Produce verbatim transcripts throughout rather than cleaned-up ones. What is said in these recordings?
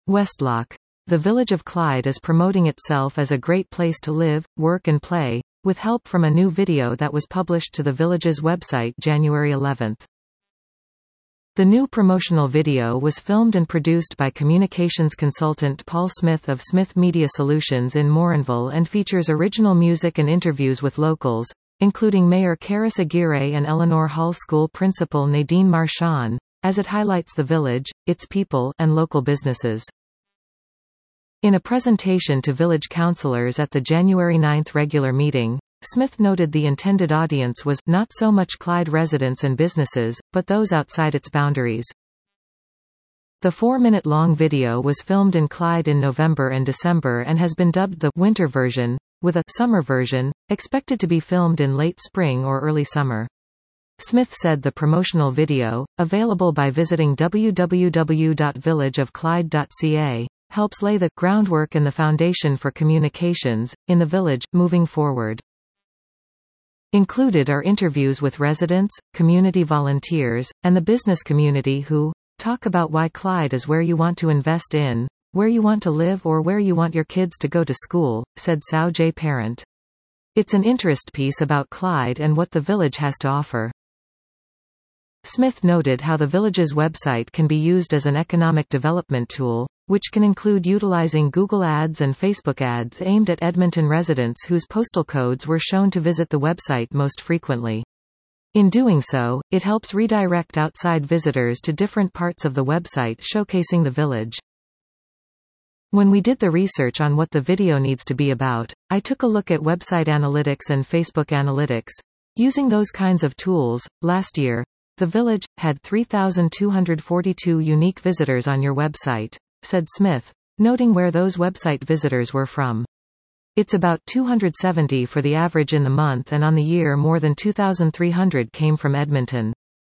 Westlock. The village of Clyde is promoting itself as a great place to live, work and play, with help from a new video that was published to the village's website January eleventh. The new promotional video was filmed and produced by communications consultant Paul Smith of Smith Media Solutions in Morinville and features original music and interviews with locals, including Mayor Karis Aguirre and Eleanor Hall School Principal Nadine Marchand, as it highlights the village, its people, and local businesses. In a presentation to village councillors at the January ninth regular meeting, Smith noted the intended audience was not so much Clyde residents and businesses, but those outside its boundaries. The four-minute-long video was filmed in Clyde in November and December and has been dubbed the winter version, with a summer version expected to be filmed in late spring or early summer. Smith said the promotional video, available by visiting w w w dot village of clyde dot c a, helps lay the groundwork and the foundation for communications in the village moving forward. Included are interviews with residents, community volunteers, and the business community who talk about why Clyde is where you want to invest in, where you want to live or where you want your kids to go to school, said Sao J. Parent. It's an interest piece about Clyde and what the village has to offer. Smith noted how the village's website can be used as an economic development tool, which can include utilizing Google Ads and Facebook ads aimed at Edmonton residents whose postal codes were shown to visit the website most frequently. In doing so, it helps redirect outside visitors to different parts of the website showcasing the village. When we did the research on what the video needs to be about, I took a look at website analytics and Facebook analytics. Using those kinds of tools, last year, the village had three thousand two hundred forty-two unique visitors on your website, said Smith, noting where those website visitors were from. It's about two hundred seventy for the average in the month, and on the year more than two thousand three hundred came from Edmonton.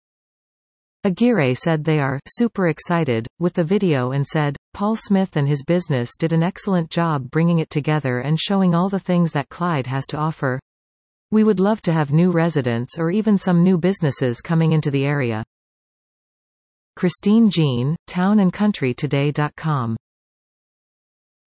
Aguirre said they are super excited with the video and said, Paul Smith and his business did an excellent job bringing it together and showing all the things that Clyde has to offer. We would love to have new residents or even some new businesses coming into the area. Christine Jean, town and country today dot com